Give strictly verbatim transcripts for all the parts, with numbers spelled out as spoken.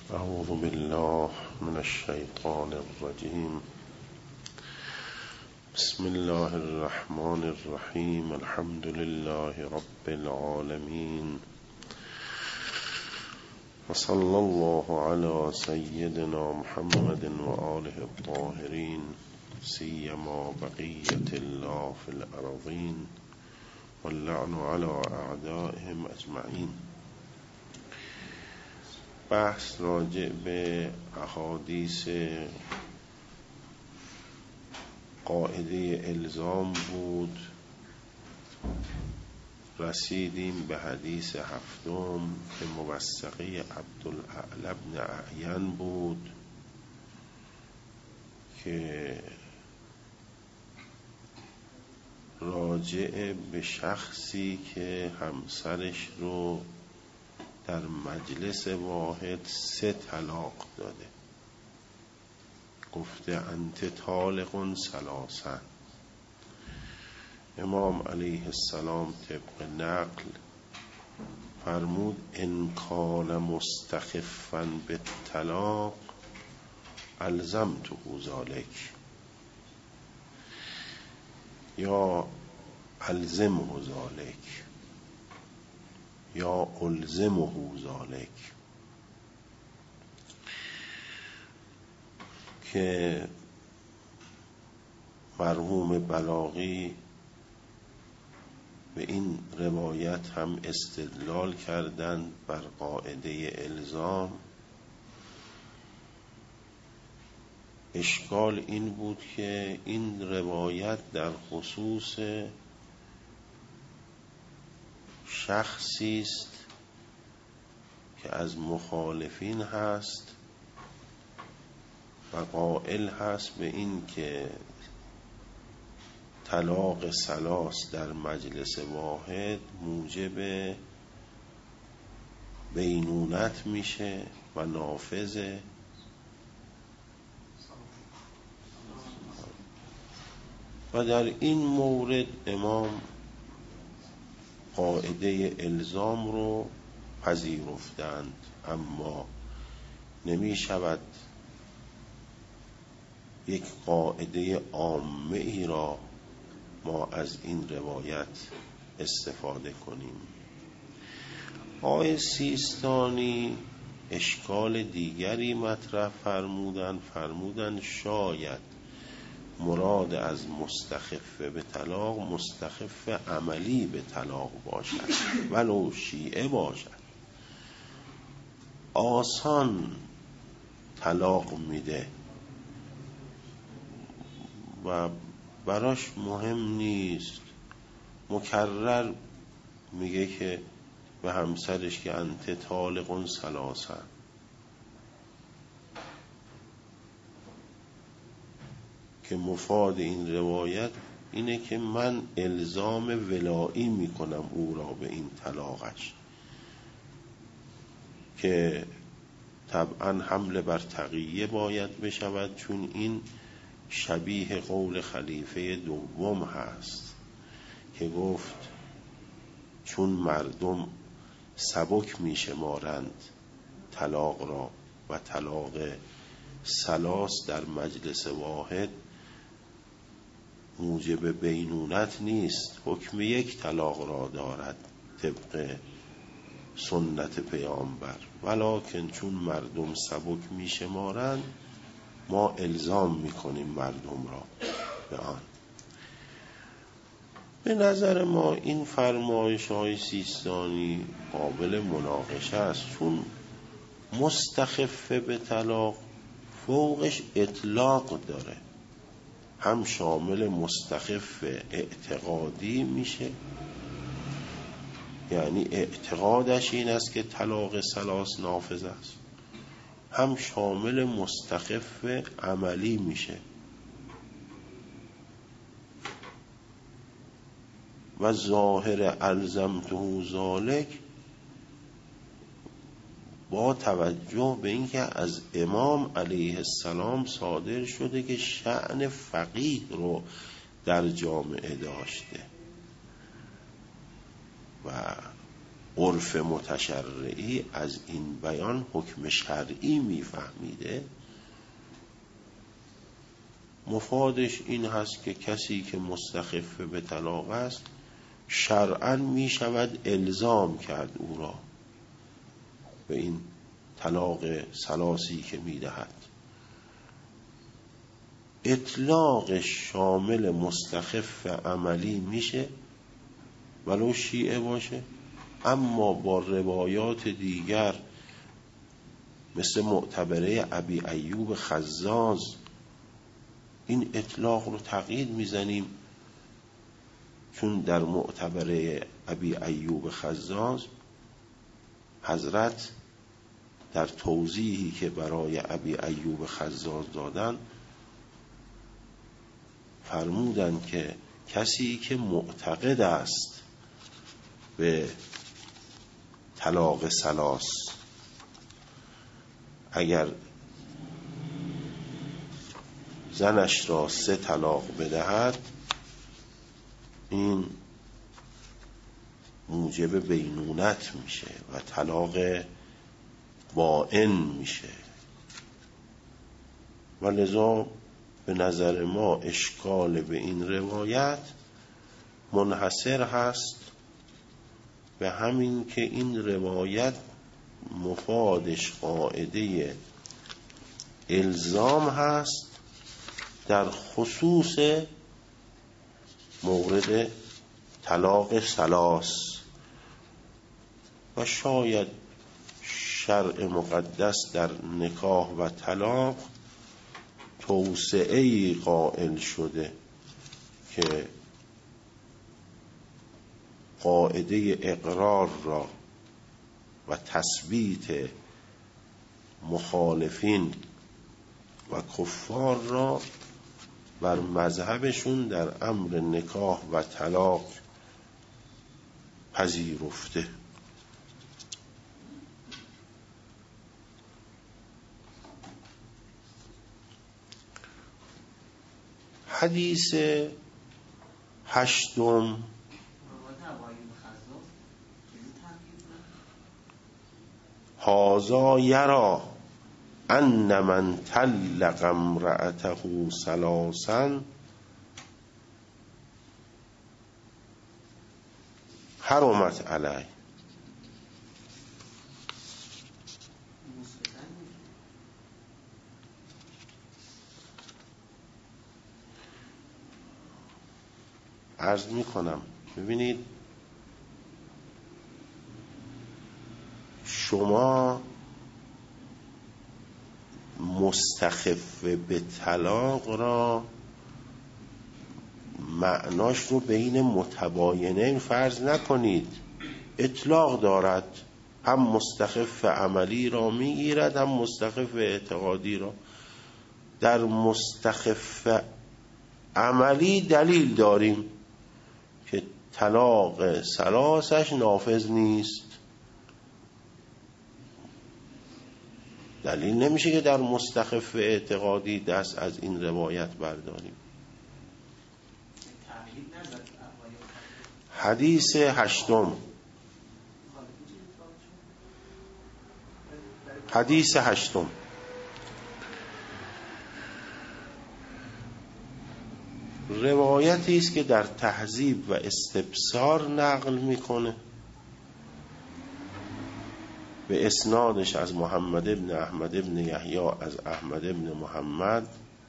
اعوذ بالله من الشیطان الرجیم. بسم الله الرحمن الرحیم. الحمد لله رب العالمین و صلی الله علی سیدنا محمد و آله الطاهرین سیما بقیت الله فی الارضین واللعن علی اعدائهم اجمعین. بحث راجع به احادیث قاعده الزام بود. رسیدیم به حدیث هفتم که موثقه عبدالاعلی بن اعین بود که راجع به شخصی که همسرش رو در مجلس واحد سه طلاق داده، گفته انت طالق ثلاثا. امام علیه السلام طبق نقل فرمود ان کان مستخفا بالطلاق الزمته ذلک یا الزمه ذلک یا الزمه ذلک، که مرحوم بلاغی به این روایت هم استدلال کردند بر قاعده الزام. اشکال این بود که این روایت در خصوص شخصی است که از مخالفین هست و قائل هست به این که طلاق ثلاث در مجلس واحد موجب بینونت میشه و نافذه، و در این مورد امام قاعده الزام رو پذیرفتند. اما نمی شود یک قاعده عامه ای را ما از این روایت استفاده کنیم. آقای سیستانی اشکال دیگری مطرح فرمودن فرمودن شاید مراد از مستخفه به طلاق مستخفه عملی به طلاق باشد، ولو شیعه باشد، آسان طلاق میده و براش مهم نیست، مکرر میگه که به همسرش که انت طالق ثلاثا. که مفاد این روایت اینه که من الزام ولایی میکنم او را به این طلاقش، که طبعا حمل بر تقیه باید بشود، چون این شبیه قول خلیفه دوم هست که گفت چون مردم سبک میشمارند طلاق را و طلاق ثلاث در مجلس واحد موجب بینونت نیست، حکم یک طلاق را دارد طبق سنت پیامبر، ولکن چون مردم سبک میشمارند ما الزام میکنیم مردم را به آن. به نظر ما این فرمایش های سیستانی قابل مناقشه است، چون مستخفه به طلاق فوقش اطلاق داره، هم شامل مستخف اعتقادی میشه، یعنی اعتقادش این است که طلاق ثلاث نافذ است، هم شامل مستخف عملی میشه و ظاهر الزمته ذلک با توجه به اینکه از امام علیه السلام صادر شده که شأن فقیه رو در جامعه داشته و عرف متشرعی از این بیان حکم شرعی میفهمیده، مفادش این هست که کسی که مستخف به طلاق است شرعاً می شود الزام کرد او را به این طلاق ثلاثی که می دهد. اطلاق شامل مستخف عملی میشه ولو شیعه باشه، اما با روایات دیگر مثل معتبره ابی ایوب خزاز این اطلاق رو تقیید میزنیم، چون در معتبره ابی ایوب خزاز حضرت در توضیحی که برای ابی ایوب خزاز دادن فرمودند که کسی که معتقد است به طلاق ثلاث اگر زنش را سه طلاق بدهد این موجب بینونت میشه و طلاق بائن میشه و لذا به نظر ما اشکال به این روایت منحصر هست به همین که این روایت مفادش قاعده الزام هست در خصوص مورد طلاق ثلاث و شاید شرع مقدس در نکاح و طلاق توسعه‌ای قائل شده که قاعده اقرار را و تثبیت مخالفین و کفار را بر مذهبشون در امر نکاح و طلاق پذیرفته. حدیث هشتم هذا یرا ان من طلق امرأته ثلاثا حرمت علیه. عرض می کنم ببینید شما مستخف به طلاق را معناش رو بین متباینین فرض نکنید، اطلاق دارد، هم مستخف عملی را میگیرد هم مستخف اعتقادی را. در مستخف عملی دلیل داریم که طلاق ثلاثش نافذ نیست، دلیل نمیشه که در مستخف اعتقادی دست از این روایت برداریم. حدیث هشتم حدیث هشتم روایتی است که در تهذیب و استبصار نقل میکنه به اسنادش از محمد ابن احمد ابن یحیی از احمد ابن محمد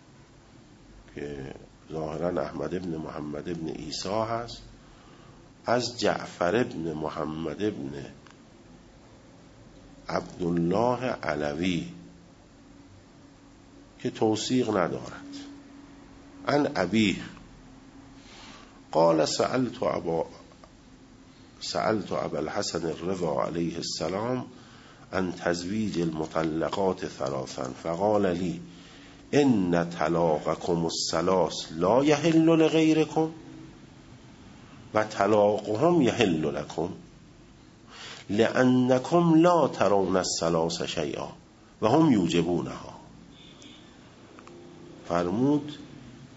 که ظاهرا احمد ابن محمد ابن عیسی هست، از جعفر ابن محمد ابن عبدالله علوی که توثیق ندارد، عن ابیه قال سألت ابا سألت ابا الحسن الرضا علیه السلام عن تزویج المطلقات ثلاثا فقال لی ان طلاقكم الثلاث لا يحل لغيركم و طلاقهم يحل لكم لأنكم لا ترون الثلاث شيئا و هم یوجبونها. فرمود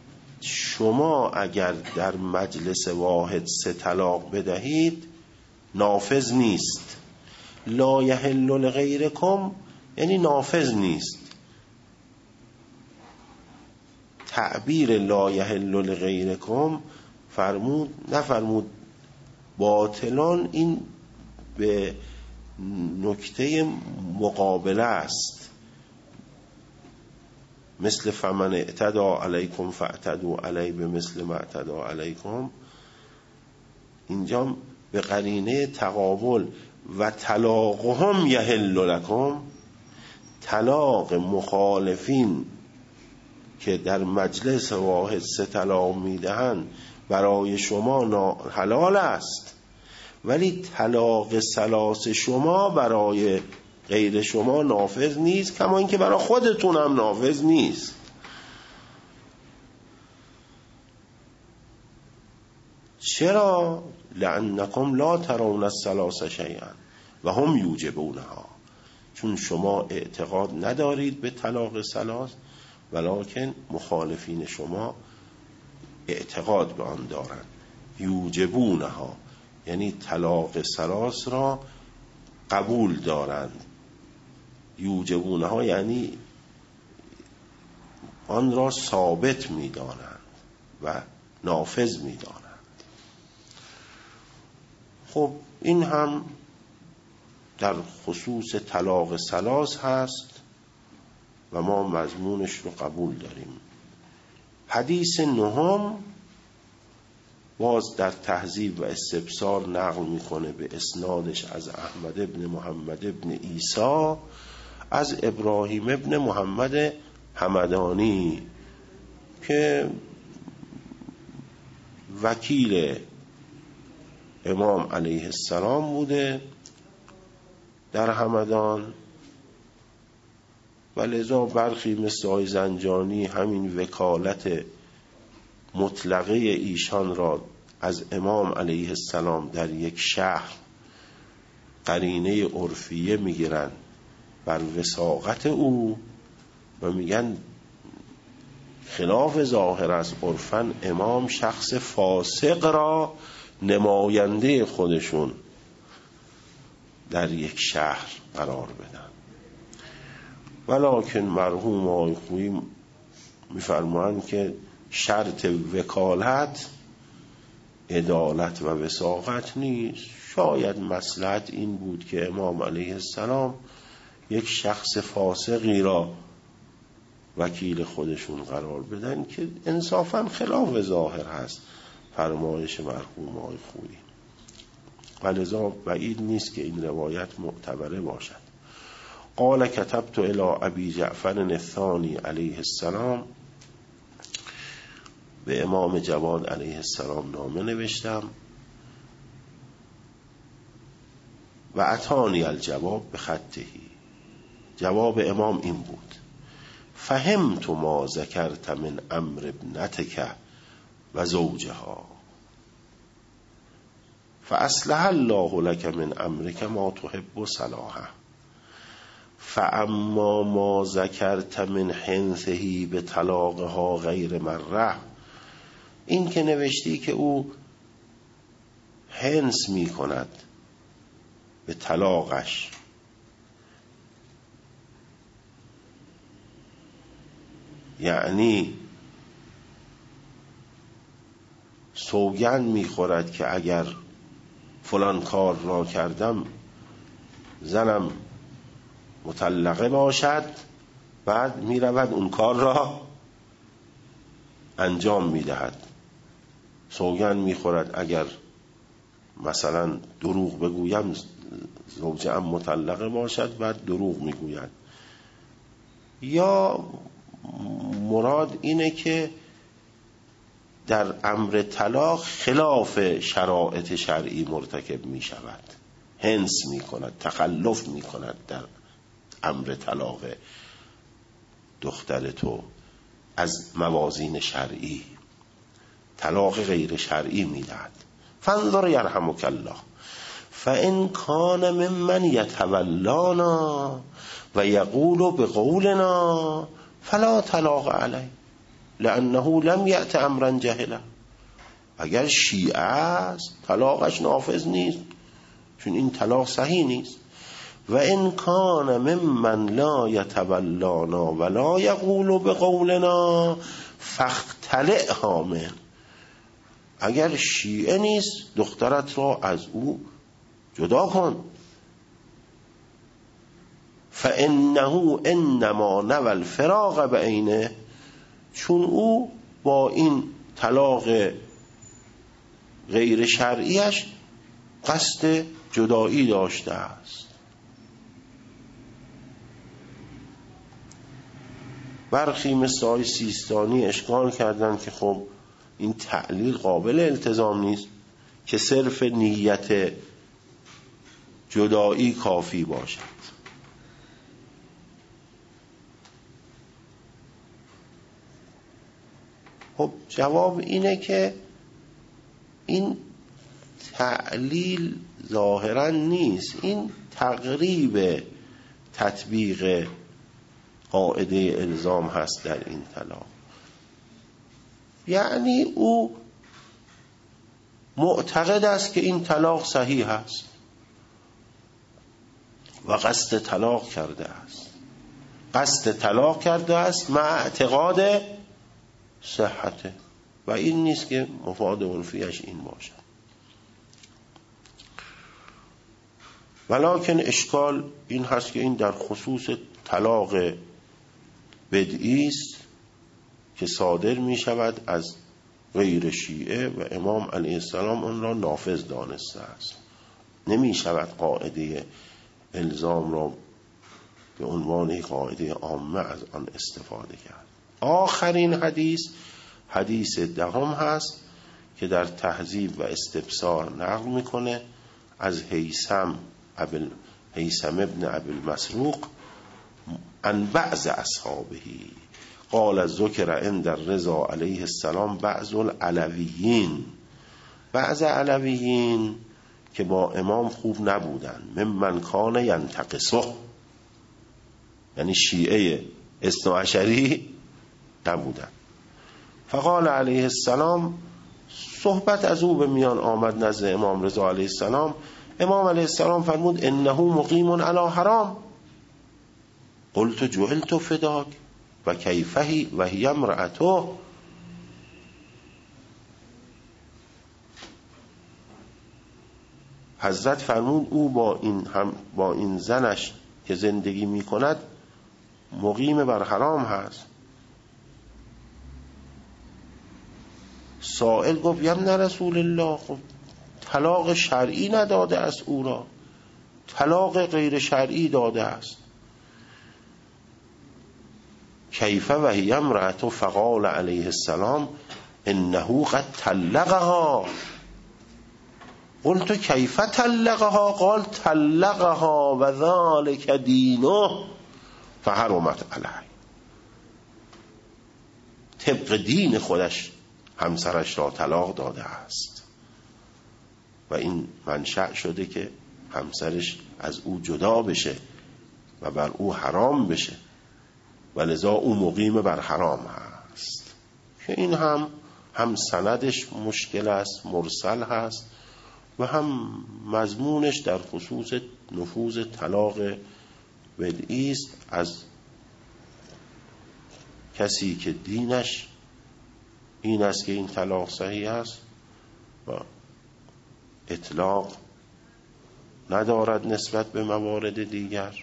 شما اگر در مجلس واحد سه طلاق بدهید نافذ نیست. لا یحل لغیرکم یعنی نافذ نیست. تعبیر لا یحل لغیرکم فرمود نفرمود باطلان، این به نکته مقابله است. مثل فمن اعتدا علیکم فاعتدوا علی به مثل ما اعتدا علیکم، اینجا به قرینه تقابل و طلاقهم یحل لکم، طلاق مخالفین که در مجلس واحد سه طلاق میدهند برای شما حلال است، ولی طلاق ثلاث شما برای غیر شما نافذ نیست، کما اینکه برای خودتون هم نافذ نیست. چرا؟ لأنکم لا ترون الثلاث شیئا و هم یوجبونها، چون شما اعتقاد ندارید به طلاق ثلاث، ولکن مخالفین شما اعتقاد به آن دارند. یوجبونها یعنی طلاق ثلاث را قبول دارند. یوجبونها یعنی آن را ثابت می دانند و نافذ می دانند. خب این هم در خصوص طلاق ثلاث هست و ما مضمونش رو قبول داریم. حدیث نهم باز در تهذیب و استبصار نقل میکنه به اسنادش از احمد ابن محمد ابن عیسی از ابراهیم ابن محمد همدانی که وکیل امام علیه السلام بوده در همدان، و لذا برخی مثل آقای زنجانی همین وکالت مطلقه ایشان را از امام علیه السلام در یک شهر قرینه عرفیه میگیرن بر وثاقت او و میگن خلاف ظاهر از عرفاً امام شخص فاسق را نماینده خودشون در یک شهر قرار بدن. ولکن مرحوم آقای خویی میفرمایند که شرط وکالت عدالت و وثاقت نیست. شاید مصلحت این بود که امام علیه السلام یک شخص فاسقی را وکیل خودشون قرار بدن که انصافاً خلاف ظاهر هست فرمایش مرحوم آقای خویی، ولذا بعید نیست که این روایت معتبره باشد. قال كتبت الى ابی جعفر الثانی علیه السلام، به امام جواد علیه السلام نامه نوشتم و اتانی الجواب به خطهی، جواب امام این بود: فهمت ما ذکرت من امر ابنتک و زوجها فاصلح الله لك من امرك ما تحب صلاحه فاما ما ذکرت من حنثه به طلاقها غیر مره، این که نوشتی که او حنث می کند به طلاقش، یعنی سوگند می خورد که اگر فلان کار را کردم زنم مطلقه باشد، بعد می رود اون کار را انجام می دهد. سوگند می خورد اگر مثلا دروغ بگویم زوجم مطلقه باشد، بعد دروغ می گوید. یا مراد اینه که در امر طلاق خلاف شرایط شرعی مرتکب می شود، حنث می کند، تخلف می کند در امر طلاق دختر تو از موازین شرعی، طلاق غیر شرعی می دهد. فانظر یرحمک الله فان کان ممن یتولانا و یقول بقولنا فلا طلاق علیه لانه لم یأت امرا جهلا. اگر شیعه است طلاقش نافذ نیست، چون این طلاق صحیح نیست. و ان کان ممن لا یتولانا ولا یقول بقولنا فاختلعها من. اگر شیعه نیست دخترت را از او جدا کن. فانه انما نوى الفراق بعینه، چون او با این طلاق غیر شرعیش قصد جدایی داشته است. برخی مثل آقای سیستانی اشکال کردند که خب این تعلیل قابل التزام نیست که صرف نیت جدایی کافی باشد. خب جواب اینه که این تعلیل ظاهرا نیست، این تقریب تطبیق قاعده الزام هست در این طلاق. یعنی او معتقد است که این طلاق صحیح است و قصد طلاق کرده است، قصد طلاق کرده است مع اعتقاد صحته، و این نیست که مفاد عرفیش این باشد. ولکن اشکال این هست که این در خصوص طلاق بدعی است که صادر می شود از غیر شیعه و امام علیه السلام آن را نافذ دانسته است. نمی شود قاعده الزام را به عنوان قاعده عامه از آن استفاده کرد. آخرین حدیث حدیث دهم هست که در تهذیب و استبصار نقل میکنه از هیثم ابن هیثم ابن ابی المسروق عن بعض اصحابه قال ذکر عند الرضا علیه السلام بعض العلویین، بعض علویین که با امام خوب نبودن، ممن کان ینتقصه، یعنی شیعه اثناعشری نبودن. فقال علیه السلام، صحبت از او به میان آمد نزد امام رضا علیه السلام. امام علیه السلام فرمود انه مقیم علی حرام. قلت جعلت فداک و کیفهی و هی امرأته. حضرت فرمود او با این هم با این زنش که زندگی می کند مقیم بر حرام هست. سائل گفت یم رسول الله، خب طلاق شرعی نداده است او را، طلاق غیر شرعی داده است. کیف و هی امرأته. فقال علیه السلام انه قد طلقها. قلت کیف طلقها؟ قال طلقها و ذلک دینه فحرمت علیه. طبق دین خودش همسرش را طلاق داده است و این منشأ شده که همسرش از او جدا بشه و بر او حرام بشه و لذا او مقیم بر حرام هست. که این هم هم سندش مشکل است، مرسل هست، و هم مضمونش در خصوص نفوذ طلاق بدعی است از کسی که دینش این است که این طلاق صحیح است و اطلاق ندارد نسبت به موارد دیگر.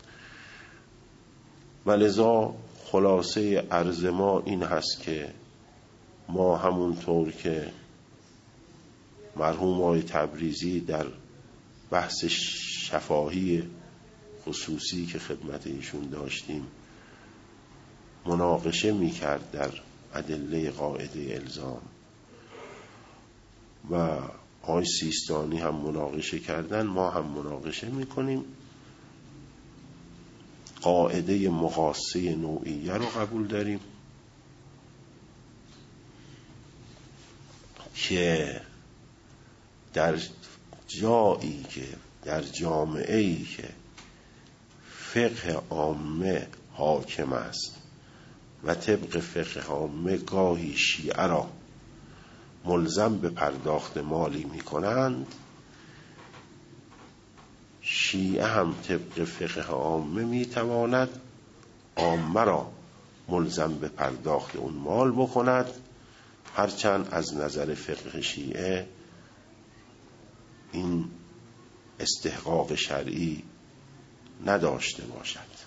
و لذا خلاصه عرض ما این هست که ما همونطور که مرحوم آقای تبریزی در بحث شفاهی خصوصی که خدمت ایشون داشتیم مناقشه میکرد در ادله قاعده الزام و آقای سیستانی هم مناقشه کردن، ما هم مناقشه میکنیم. قاعده مقاصه نوعیه رو قبول داریم که در جایی که در جامعه‌ای که فقه عامه حاکم است و طبق فقه عامه گاهی شیعه را ملزم به پرداخت مالی می کنند، شیعه هم طبق فقه عامه میتواند عامه را ملزم به پرداخت اون مال بکند، هرچند از نظر فقه شیعه این استحقاق شرعی نداشته باشد.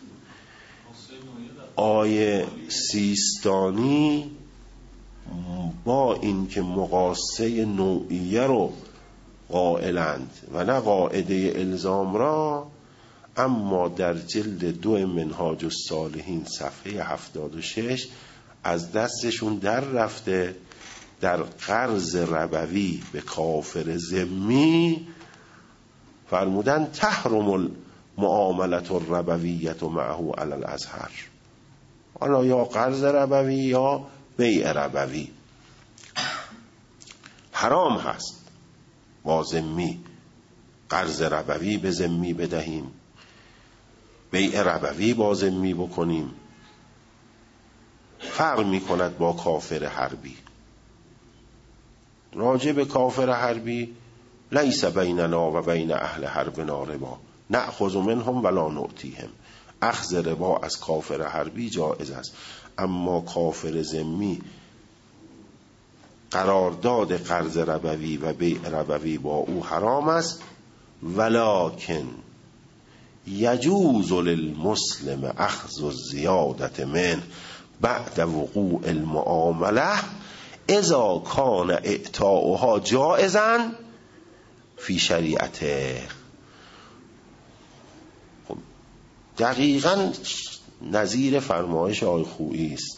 آیه سیستانی با اینکه مقاصه نوعیه رو قائلند و نه قاعده الزام را، اما در جلد دو منهاج الصالحین صفحه هفتاد و شش از دستشون در رفته. در قرض ربوی به کافر ذمی فرمودن تحرم المعاملة الربویة معه علی الازهر، حالا یا قرض ربوی یا بیع ربوی حرام هست با ذمی. قرض ربوی به ذمی بدهیم، بیع ربوی با ذمی بکنیم، فرق می کند با کافر حربی. راجع به کافر حربی لیس بیننا و بین اهل حربنا ربا نأخذ منهم ولا نعطیهم، اخذ ربا از کافر حربی جایز است، اما کافر ذمی قرارداد قرض ربوی و بیع ربوی با او حرام است. ولکن یجوز للمسلم اخذ الزیادة من بعد وقوع المعامله اذا کان اعطاؤها جائزا فی شریعته. خب دقیقاً نظیر فرمایش آقای خویی است.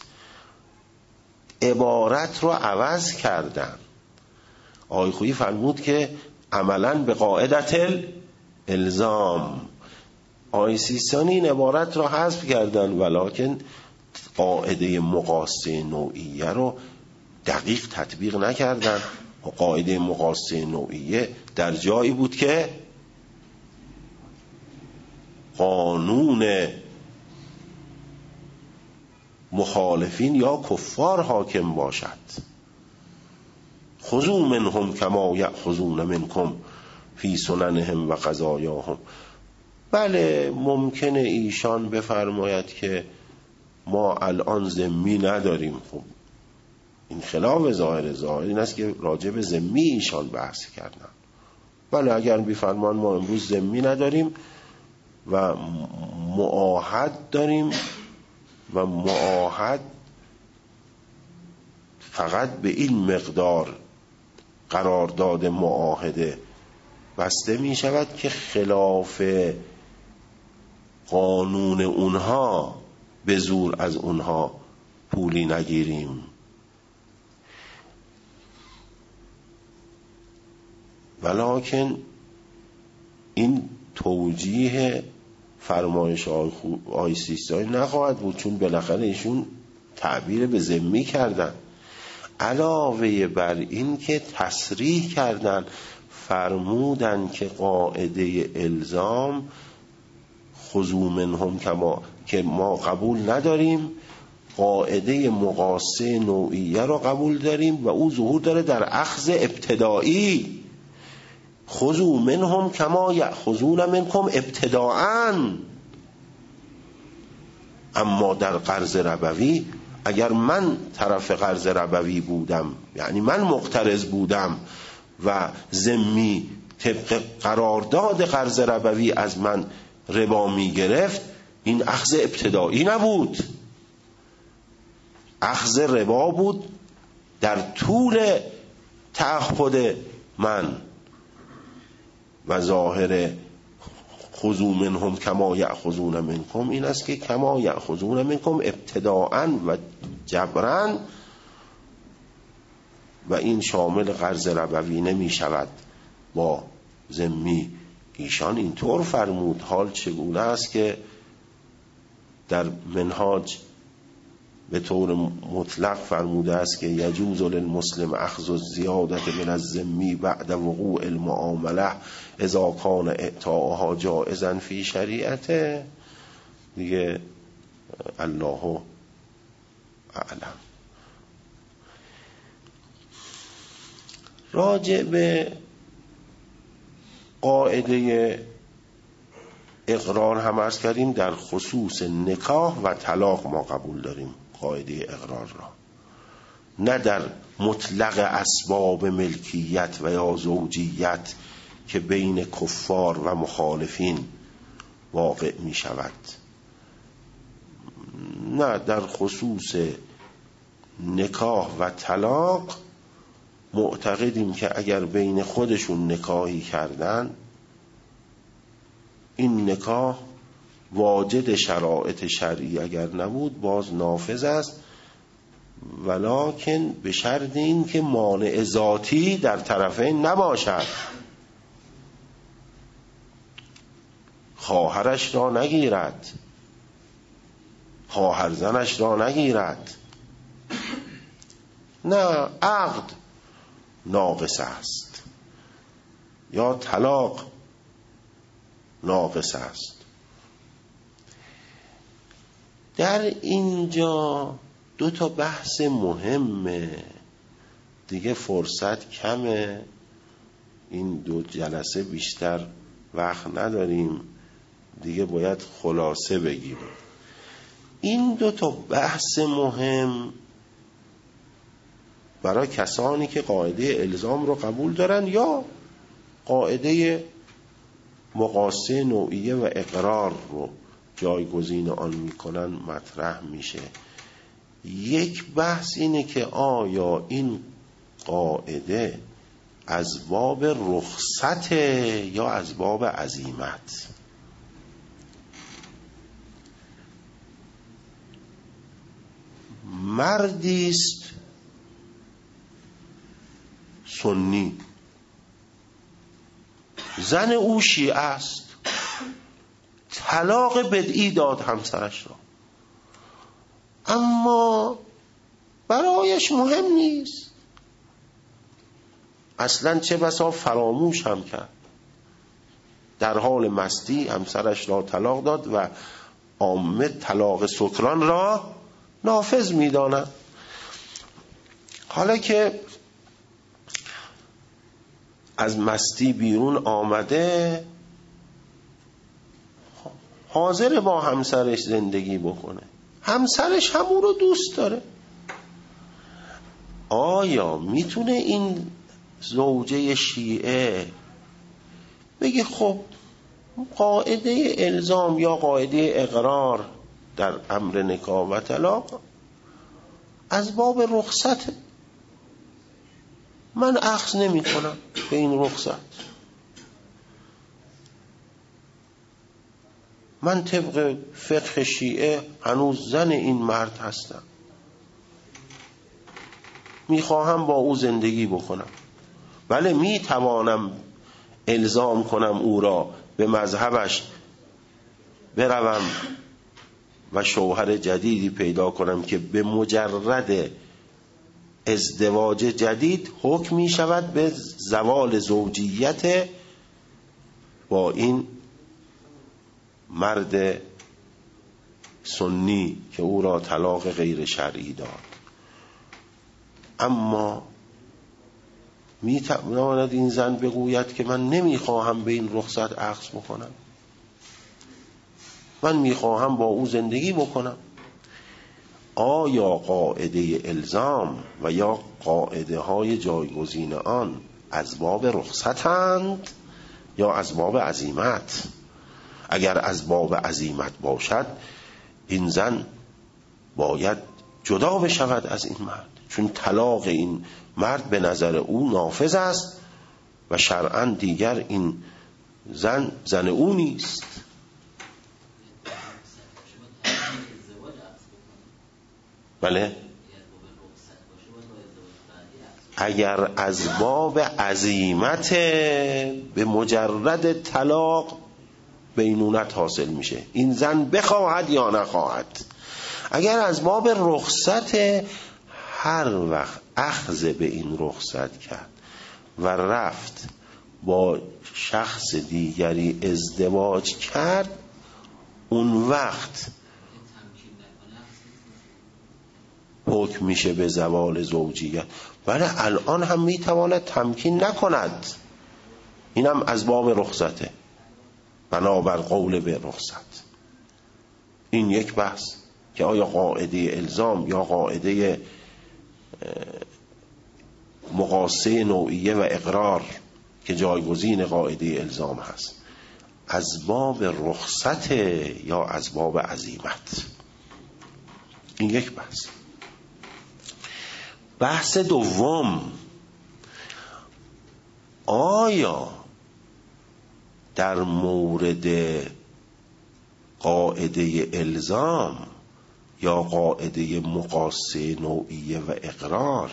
عبارت رو عوض کردن. آقای خویی فرمود که عملاً به قاعدت الزام، آقای سیستانی این عبارت رو حذف کردن، ولکن قاعده مقاصه نوعیه رو دقیق تطبیق نکردن. قاعده مقاصه نوعیه در جایی بود که قانون مخالفین یا کفار حاکم باشد. خذوا منهم کما یأخذون منکم فی سننهم و قضایاهم. بله ممکنه ایشان بفرماید که ما الان ذمی نداریم. خب این خلاف ظاهر. ظاهر این است که راجع به ذمی ایشان بحث کردن. بله اگر بفرمان ما امروز ذمی نداریم و معاهد داریم و معاهد فقط به این مقدار قرارداد معاهده بسته می شود که خلاف قانون اونها به زور از اونها پولی نگیریم. ولکن این توجیه فرمایش آقای سیستانی نخواهد بود، چون بالاخره ایشون تعبیر به ذمی کردن. علاوه بر این که تصریح کردن، فرمودن که قاعده الزام خذوا منهم کما که ما قبول نداریم، قاعده مقاصه نوعیه رو قبول داریم و او ظهور داره در اخذ ابتدایی. خذوا منهم کما یأخذون منکم ابتداءً. اما در قرض ربوی اگر من طرف قرض ربوی بودم، یعنی من مقترض بودم و ذمی طبق قرارداد قرض ربوی از من ربا می گرفت، این اخذ ابتدایی نبود، اخذ ربا بود در طول تعهد من. و ظاهر خذوا منهم کما یأخذون منکم این است که کما یأخذون منکم ابتداءً و جبراً، و این شامل قرض ربوی نمی شود با ذمی. ایشان اینطور فرمود. حال چگونه است که در منهاج به طور مطلق فرموده است که یجوز للمسلم اخذ الزیادة من الذمی بعد وقوع المعامله اذا کان اعطاؤها جائزا فی شریعته. دیگه الله اعلم. راجع به قاعده اقرار هم عرض کردیم در خصوص نکاح و طلاق ما قبول داریم قاعده اقرار را، نه در مطلق اسباب ملکیت و یا زوجیت که بین کفار و مخالفین واقع می شود. نه، در خصوص نکاح و طلاق معتقدیم که اگر بین خودشون نکاحی کردن، این نکاح واجد شرایط شرعی اگر نبود باز نافذ است، ولکن به شرط این که مانع ذاتی در طرفین نباشد. خواهرش را نگیرد، خواهر زنش را نگیرد، نه، عقد ناقص است یا طلاق ناقص است. در اینجا دو تا بحث مهمه دیگه، فرصت کمه، این دو جلسه بیشتر وقت نداریم دیگه، باید خلاصه بگیم. این دو تا بحث مهم برای کسانی که قاعده الزام رو قبول دارن یا قاعده مقاصه نوعیه و اقرار رو جایگزین آن میکنن مطرح میشه. یک بحث اینه که آیا این قاعده از باب رخصت یا از باب عزیمت؟ مردیست سنی، زن او شیعه است، طلاق بدعی داد همسرش را، اما برایش مهم نیست، اصلا چه بسا فراموش هم کرد، در حال مستی همسرش را طلاق داد و عامه طلاق سکران را نافذ می‌دانند. حالا که از مستی بیرون آمده، حاضر با همسرش زندگی بکنه، همسرش هم او رو دوست داره، آیا میتونه این زوجه شیعه بگه خب قاعده الزام یا قاعده اقرار در امر نکاح و طلاق از باب رخصت، من اخذ نمی کنم به این رخصت، من طبق فقه شیعه هنوز زن این مرد هستم، میخواهم با او زندگی بکنم، بله میتوانم الزام کنم او را به مذهبش بروم و شوهر جدیدی پیدا کنم که به مجرد ازدواج جدید حکم می شود به زوال زوجیت با این مرد سنی که او را طلاق غیر شرعی داد. اما می تواند این زن بگوید که من نمی خواهم به این رخصت اخذ بکنم، من می خواهم با او زندگی بکنم. آیا قاعده الزام و یا قاعده های جایگزین آن از باب رخصتند یا از باب عزیمت؟ اگر از باب عزیمت باشد این زن باید جدا بشود از این مرد، چون طلاق این مرد به نظر او نافذ است و شرعاً دیگر این زن زن او نیست. بله، اگر از باب عزیمت به مجرد طلاق بینونت حاصل میشه، این زن بخواهد یا نخواهد. اگر از باب رخصت، هر وقت اخذ به این رخصت کرد و رفت با شخص دیگری ازدواج کرد، اون وقت حکم میشه به زوال زوجیت. ولی الان هم میتواند تمکین نکند، اینم از باب رخصته، بنابر قول به رخصت. این یک بحث که آیا قاعده الزام یا قاعده مقاسه نوعیه و اقرار که جایگزین قاعده الزام هست از باب رخصت یا از باب عزیمت. این یک بحث. بحث دوم، آیا در مورد قاعده الزام یا قاعده مقاسه نوعیه و اقرار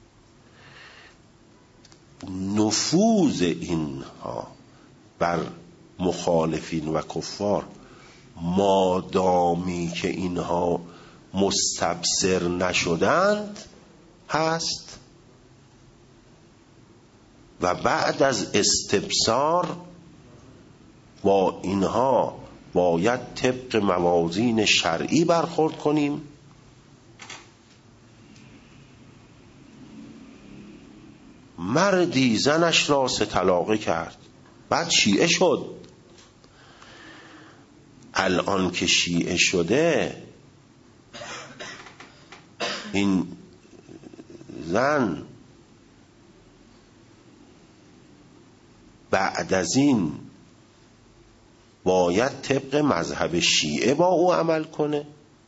نفوذ اینها بر مخالفین و کفار مادامی که اینها مستبصر نشدند هست و بعد از استبصار با اینها باید طبق موازین شرعی برخورد کنیم؟ مردی زنش را سه طلاقه کرد، بعد شیعه شد. الان که شیعه شده این زن بعد از این باید طبق مذهب شیعه با او عمل کنه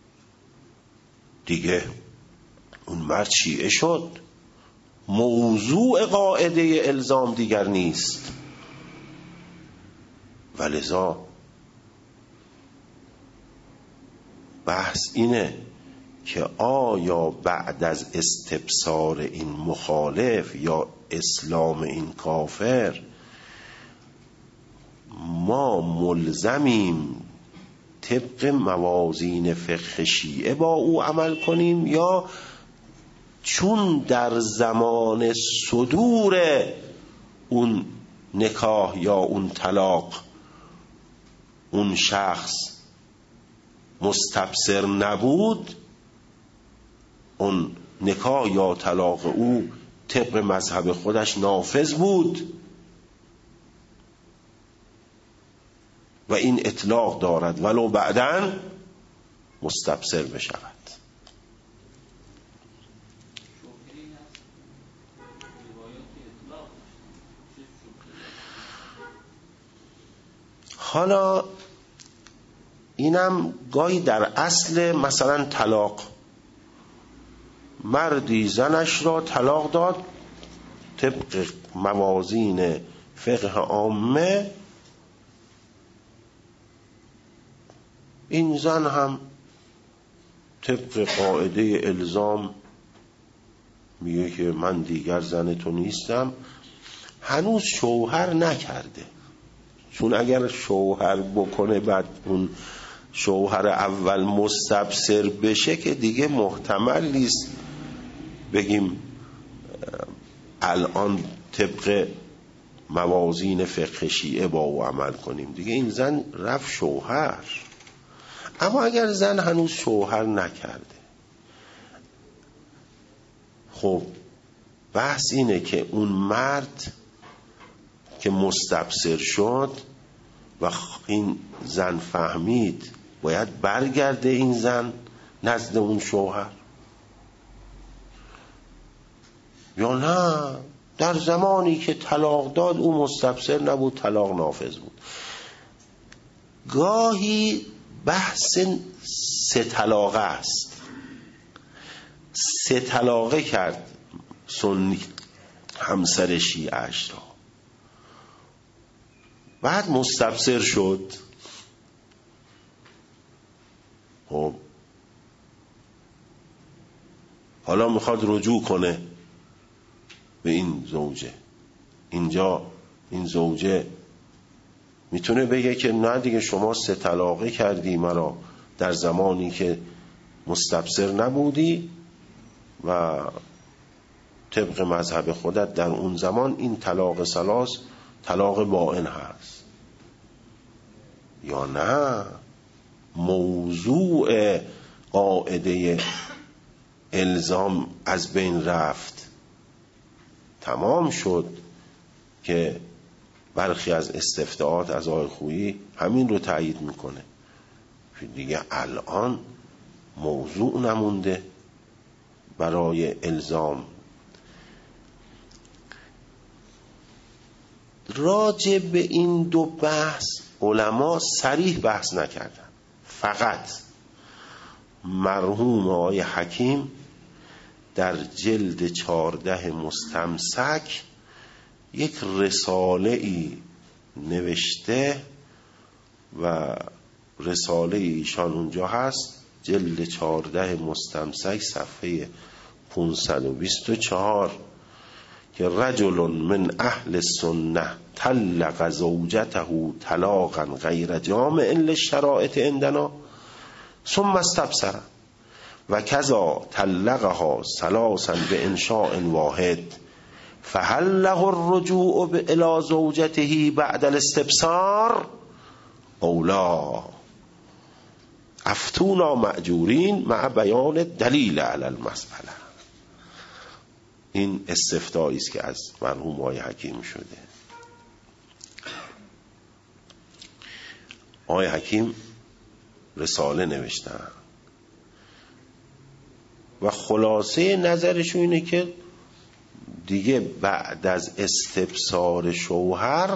دیگه. اون مرد شیعه شد، موضوع قاعده الزام دیگر نیست. ولذا بحث اینه که آیا بعد از استبصار این مخالف یا اسلام این کافر ما ملزمیم طبق موازین فقه شیعه با او عمل کنیم، یا چون در زمان صدور اون نکاح یا اون طلاق اون شخص مستبصر نبود، اون نکاح یا طلاق او طبق مذهب خودش نافذ بود و این اطلاق دارد ولو بعداً مستبصر بشود. حالا اینم گاهی در اصل مثلا طلاق، مردی زنش را طلاق داد طبق موازین فقه عامه، این زن هم طبق قاعده الزام میگه که من دیگر زن تو نیستم، هنوز شوهر نکرده. چون اگر شوهر بکنه بعد اون شوهر اول مستبصر بشه که دیگه محتمل نیست بگیم الان طبق موازین فقه شیعه با او عمل کنیم دیگه. این زن رفت شوهر. اما اگر زن هنوز شوهر نکرده، خب بحث اینه که اون مرد که مستبصر شد و این زن فهمید باید برگرده این زن نزد اون شوهر، یا نه در زمانی که طلاق داد او مستبصر نبود، طلاق نافذ بود. گاهی بحث سه طلاقه است. سه طلاقه کرد سنی همسر شیعه‌اش را، بعد مستبصر شد. خب حالا میخواد رجوع کنه به این زوجه. اینجا این زوجه میتونه بگه که نه دیگه شما سه طلاقه کردی مرا در زمانی که مستبصر نبودی و طبق مذهب خودت در اون زمان این طلاق ثلاث طلاق بائن هست. یا نه موضوع قاعده الزام از بین رفت، تمام شد که برخی از استفتاءات از آقای خویی همین رو تایید میکنه که دیگه الان موضوع نمونده برای الزام. راجع به این دو بحث علما صریح بحث نکردن، فقط مرحوم آقای حکیم در جلد چهارده مستمسک یک رساله ای نوشته و رساله ایشان اونجا هست، جلد چهارده مستمسک صفحه پانصد و بیست و چهار، که رجل من اهل السنه طلق زوجته طلاقا غیر جامع للشرائط عندنا ثم استبصر و کذا طلقها ثلاثا بانشاء واحد فهل له الرجوع الى زوجته بعد الاستبصار او لا؟ افتونا مأجورین مع بیان دلیل علی المسئله. این استفتایی است که از مرحوم آقای حکیم شده. آقای حکیم رساله نوشتن و خلاصه نظرشون اینه که دیگه بعد از استبصار شوهر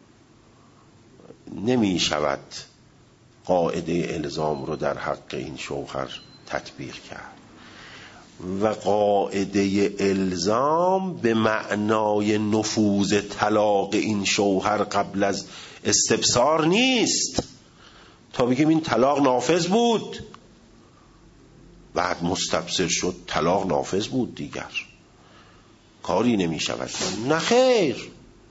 نمی شود قاعده الزام رو در حق این شوهر تطبیق کرد و قاعده الزام به معنای نفوذ طلاق این شوهر قبل از استبصار نیست. تا بگیم این طلاق نافذ بود بعد مستبصر شد طلاق نافذ بود دیگر کاری نمی شود. نه خیر،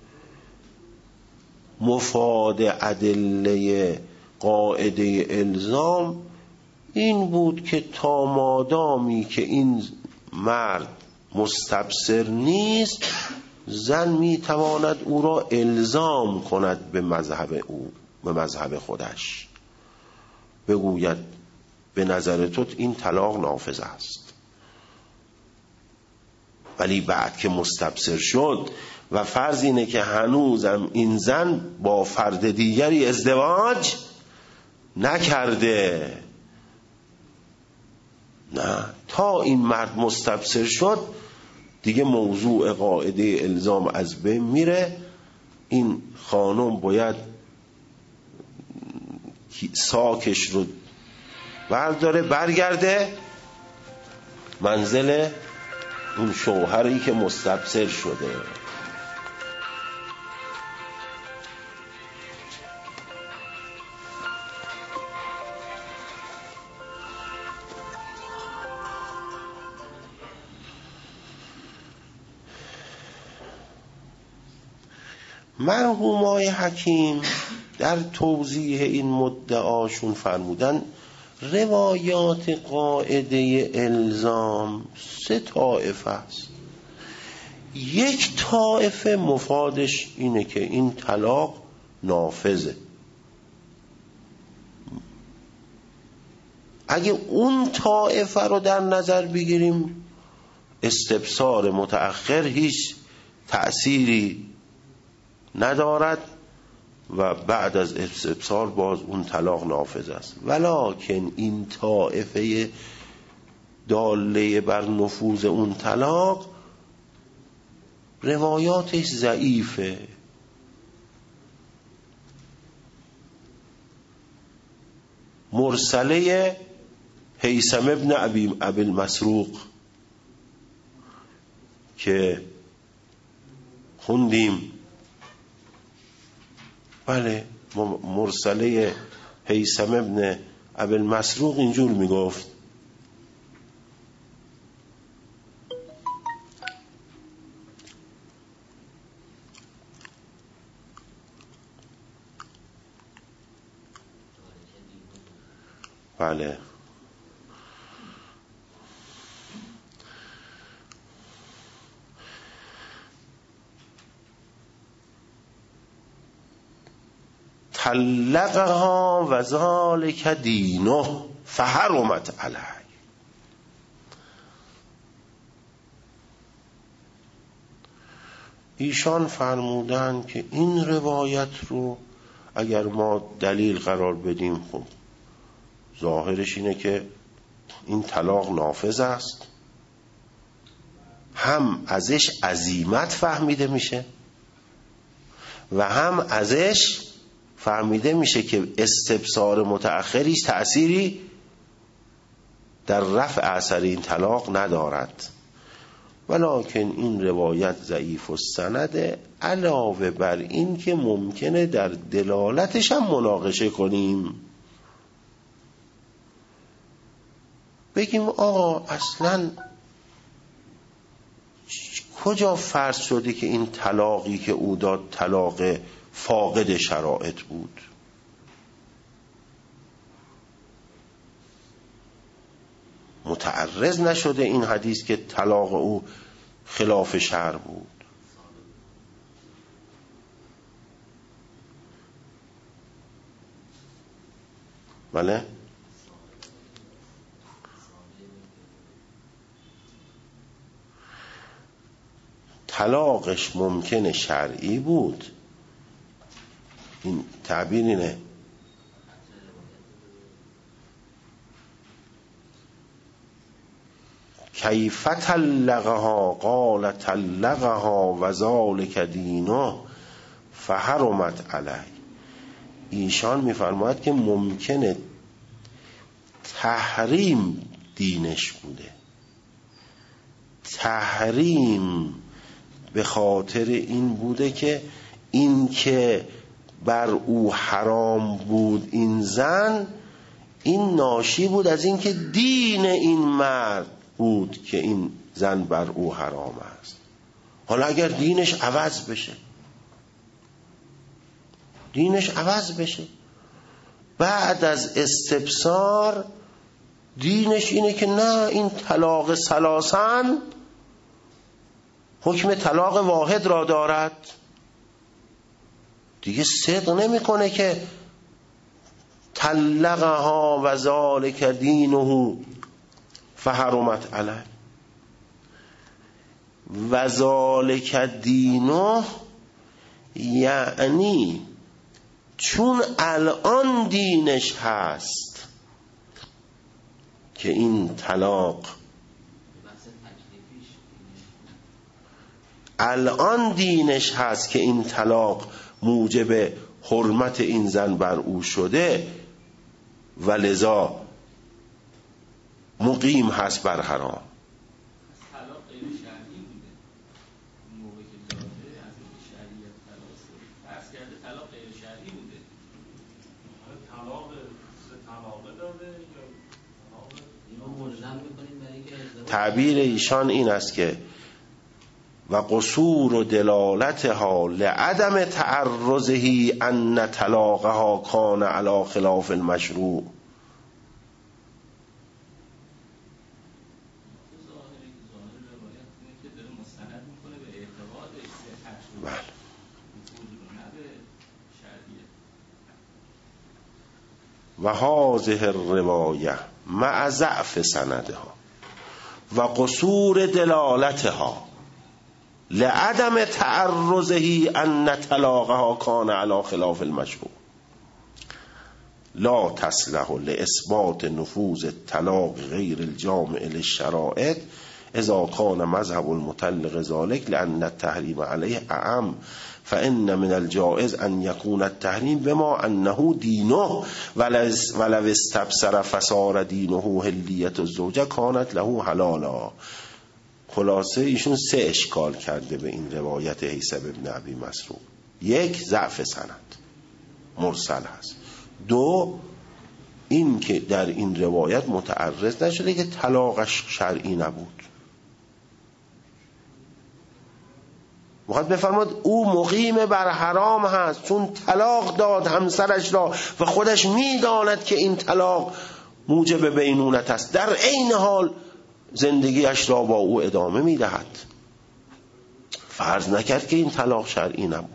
مفاد ادله قاعده الزام این بود که تا مادامی که این مرد مستبصر نیست زن می تواند او را الزام کند به مذهب او، به مذهب خودش، بگوید به نظر تو این طلاق نافذ است. ولی بعد که مستبصر شد و فرض اینه که هنوزم این زن با فرد دیگری ازدواج نکرده، نه، تا این مرد مستبصر شد دیگه موضوع قاعده الزام از بین میره. این خانم باید ساکش رو برداره برگرده منزل اون شوهری که مستبصر شده. مرحوم آقای حکیم در توضیح این مدعاشون فرمودن روایات قاعده الزام سه طایفه است. یک طایفه مفادش اینه که این طلاق نافذه. اگه اون طایفه رو در نظر بگیریم استبصار متأخر هیچ تأثیری ندارد و بعد از استبصار باز اون طلاق نافذ است. ولکن این طایفه داله بر نفوذ اون طلاق روایاتش ضعیفه. مرسله هیثم ابن ابی ابی المسروق که خوندیم، بله، مرسله هیثم ابن ابی المسروق اینجور میگفت: بله، طلقها و ذالک دینه فحرمت علیه. ایشان فرمودن که این روایت رو اگر ما دلیل قرار بدیم، خب ظاهرش اینه که این طلاق نافذ است، هم ازش عزیمت فهمیده میشه و هم ازش فهمیده میشه که استبصار متأخری تأثیری در رفع اثر این طلاق ندارد. ولکن این روایت ضعیف السند، علاوه بر این که ممکنه در دلالتش هم مناقشه کنیم، بگیم آقا اصلا کجا فرض شده که این طلاقی که او داد طلاق فاقد شرایط بود؟ متعرض نشده این حدیث که طلاق او خلاف شرع بود؟ بله؟ طلاقش ممکنه شرعی بود، این تعبیر اینه. کیف طلقها قال طلقها و ذلک دینه فحرمت علیه. ایشان میفرماید که ممکنه تحریم دینش بوده، تحریم به خاطر این بوده که این که بر او حرام بود این زن، این ناشی بود از این که دین این مرد بود که این زن بر او حرام است. حالا اگر دینش عوض بشه، دینش عوض بشه بعد از استبصار دینش اینه که نه، این طلاق ثلاثن حکم طلاق واحد را دارد، دیگه صدق نمیکنه که طلقها و ذلک دینه فحرمت علیه. و ذلک دینه یعنی چون الان دینش هست که این طلاق، الان دینش هست که این طلاق موجب حرمت این زن بر او شده و لذا مقیم هست بر حرام. طلاق غیر شرعی بوده موقعی که داده از این شریعت طلاق فرض کرده طلاق غیر شرعی بوده، طلاق سه طلاقه داده یا طلاق اینو ملزم می‌کنیم برای اینکه تعبیر ایشان این است که و قصور و دلالتها لعدم تعرضه ان طلاقها کان علی خلاف المشروع. و هذه الروایه مع ضعف سندها و قصور دلالتها لعدم تعرضه ان طلاقها کان علی خلاف المشروع لا تصلح لاثبات نفوذ الطلاق غیر الجامع للشرائط اذا كان مذهب المطلق ذلك لان التحریم علیه اعم فإن من الجائز أن يكون التحريم بما أنه دينه ولو استبصر فصار دينه هلیة الزوجه كانت له حلالا. خلاصه ایشون سه اشکال کرده به این روایت حیثم ابن ابی مسروق. یک، ضعف سند مرسل هست. دو، این که در این روایت متعرض نشده که طلاقش شرعی نبود. میخواد بفرماد او مقیم بر حرام هست چون طلاق داد همسرش را و خودش میداند که این طلاق موجب بینونت است، در عین حال زندگیش را با او ادامه میدهد. فرض نکرد که این طلاق شرعی نبود.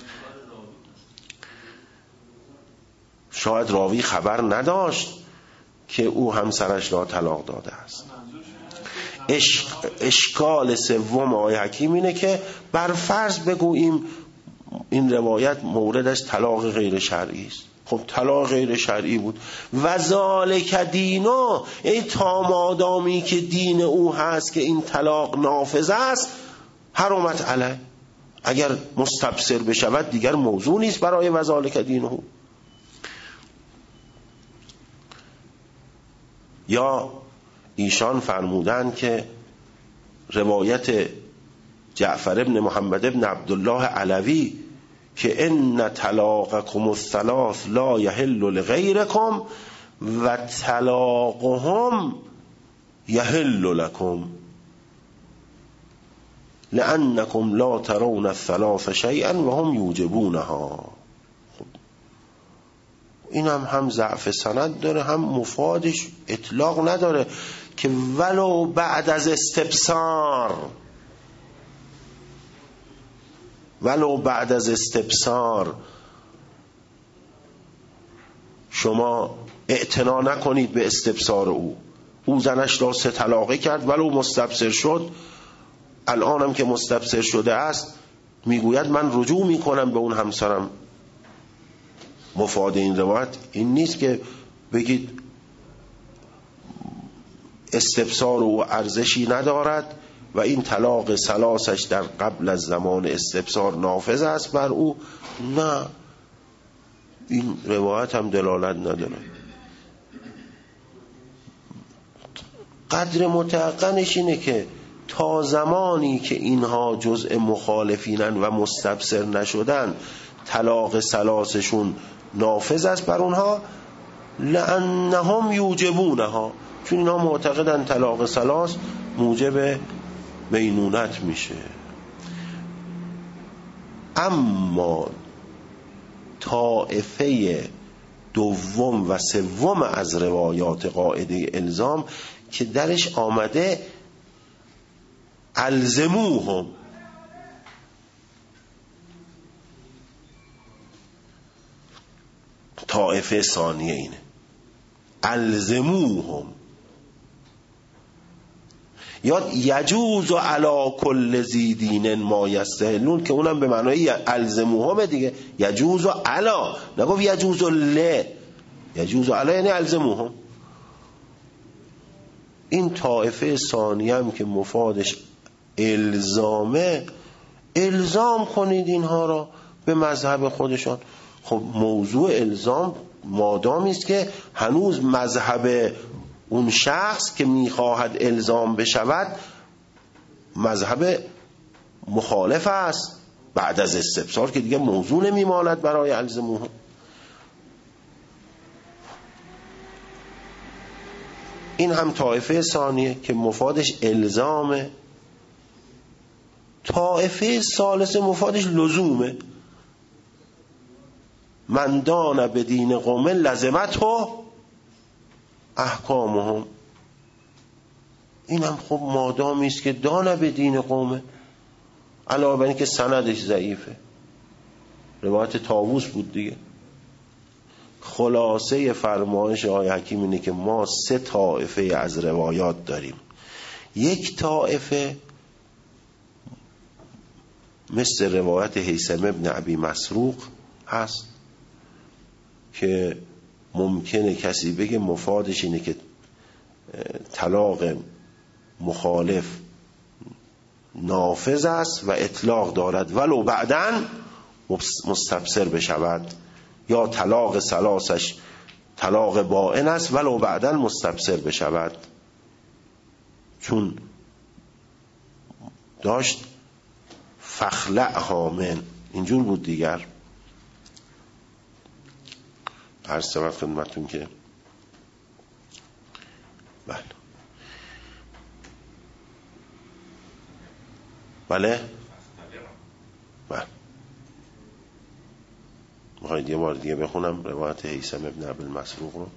شاید راوی خبر نداشت که او همسرش را طلاق داده است. اش... اشکال سوم آیه حکیم اینه که بر فرض بگوییم این روایت موردش طلاق غیر شرعی است. خب طلاق غیر شرعی بود و ذالک دینو، این تا مادامی که دین او هست که این طلاق نافذ است، حرمت علیه، اگر مستبصر بشود دیگر موضوع نیست برای و ذالک دینو. یا ایشان فرمودن که روایت جعفر ابن محمد ابن عبدالله علوی که ان طلاقکم الثلاث لا یحل لغیرکم و طلاقهم یحل لکم لانکم لا ترون الثلاث شیئا و هم یوجبونها. خب این هم هم ضعف سند داره، هم مفادش اطلاق نداره که ولو بعد از استبصار، ولو بعد از استبصار شما اعتنا نکنید به استبصار او. او زنش را سه طلاقه کرد ولو مستبصر شد، الانم که مستبصر شده است میگوید من رجوع میکنم به اون همسرم. مفاد این روایت این نیست که بگید استبصار او ارزشی ندارد و این طلاق ثلاثش در قبل از زمان استبصار نافذ است بر او. نه، این روایت هم دلالت نداره. قدر متعقنش اینه که تا زمانی که اینها جزء مخالفینن و مستبصر نشدن طلاق ثلاثشون نافذ است بر اونها، لانهم یوجبونها، چون اینها معتقدن طلاق ثلاث موجب بینونت میشه. اما طائفه دوم و سوم از روایات قاعده الزام که درش آمده الزموهم، طائفه ثانیه اینه الزموهم، یا یجوز علی کل ذی دین ما یستحلون، که اونم به معنای الزموهم دیگه. یجوز علی، نگو یجوز ل، یجوز علی یعنی الزموهم. این طائفه ثانیه هم که مفادش الزامه، الزام کنید اینها را به مذهب خودشان. خب موضوع الزام مادامی است که هنوز مذهب اون شخص که میخواهد الزام بشود مذهب مخالف است، بعد از استبصار که دیگه موضوع نمیماند برای الزموه. این هم طائفه ثانیه که مفادش الزامه. طائفه ثالثه مفادش لزومه. من دان به دین قوم لزمته احکامهم. این هم خب مادامی است که دان به دین قومه، علاوه بر این که سندش ضعیفه. روایت طاووس بود دیگه. خلاصه فرمایش آقای حکیم اینه که ما سه طائفه از روایات داریم. یک طائفه مثل روایت هیثم ابن ابی مسروق هست که ممکنه کسی بگه مفادش اینه که طلاق مخالف نافذ است و اطلاق دارد ولو بعداً مستبصر بشود، یا طلاق ثلاثش طلاق بائن است ولو بعداً مستبصر بشود، چون داشت فخلع هامن اینجور بود دیگر. هر سبب خدمتون که بله بله بله میخواید یه بار دیگه بخونم روایت هیثم ابن ابی مسروق رو؟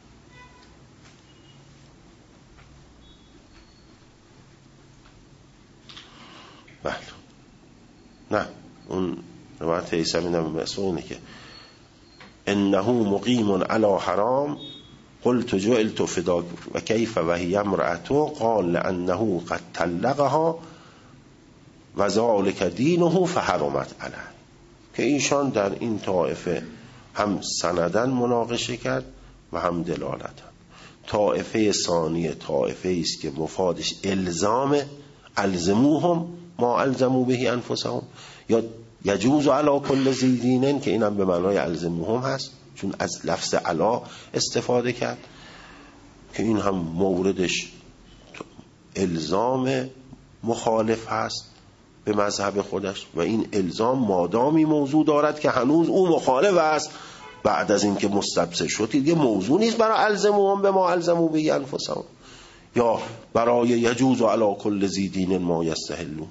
بله نه، اون روایت هیثم ابن ابی مسروق اینه که انه مقیم علی حرام قلت جعلت فداک و کیف و هی امرأته قال لانه قد طلقها و ذلک دینه فحرمت علیه. که ایشان در این طائفه هم سندن مناقشه کرد و هم دلالتن. طائفه ثانیه طائفه است که مفادش الزام الزموهم ما الزموا به انفسهم، یا یجوز علی کل ذی دین، که اینم به معنای الزموهم هست چون از لفظ علا استفاده کرد، که این هم موردش الزام مخالف هست به مذهب خودش و این الزام مادامی موضوع دارد که هنوز او مخالف است، بعد از اینکه مستبصر شد دیگه موضوع نیست برای الزموهم به ما الزموا به انفسهم، یا برای یجوز علی کل ذی دین ما یستحلون.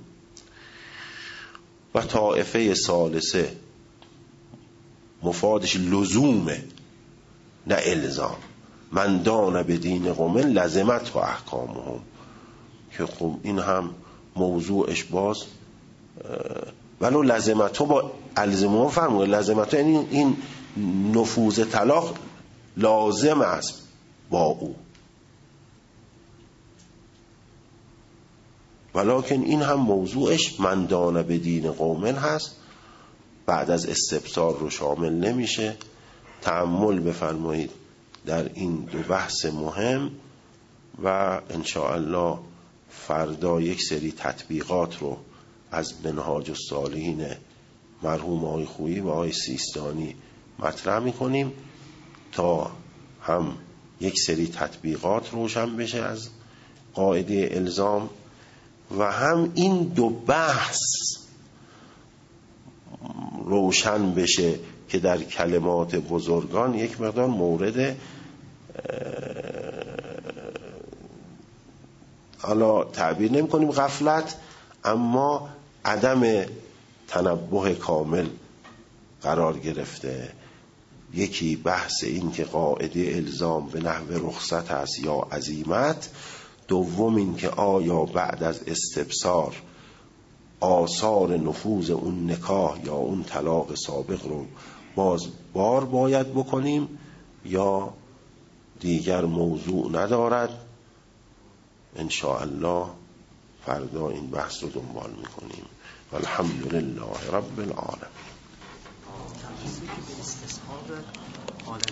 و طائفه ثالثه مفادش لزومه نه الزام، من دان به دین قوم لزمت و احکامهم، که خب این هم موضوعش باز ولو لزمتو با الزمو فرموده. لزمتو یعنی این نفوذ طلاق لازم است با او، ولکن این هم موضوعش من دان به دین قومن هست، بعد از استبصار رو شامل نمیشه. تأمل بفرمایید در این دو بحث مهم و انشاءالله فردا یک سری تطبیقات رو از منهاج الصالحین مرحوم آقای خویی و آقای سیستانی مطرح میکنیم تا هم یک سری تطبیقات روشن بشه از قاعده الزام و هم این دو بحث روشن بشه که در کلمات بزرگان یک مقدار مورد حالا تعبیر نمی کنیم غفلت، اما عدم تنبه کامل قرار گرفته. یکی بحث این که قاعده الزام به نحو رخصت است یا عزیمت، دوم این که آیا بعد از استبصار آثار نفوذ اون نکاح یا اون طلاق سابق رو باز بار باید بکنیم یا دیگر موضوع ندارد. انشاءالله فردا این بحث رو دنبال میکنیم. والحمدلله رب العالمین.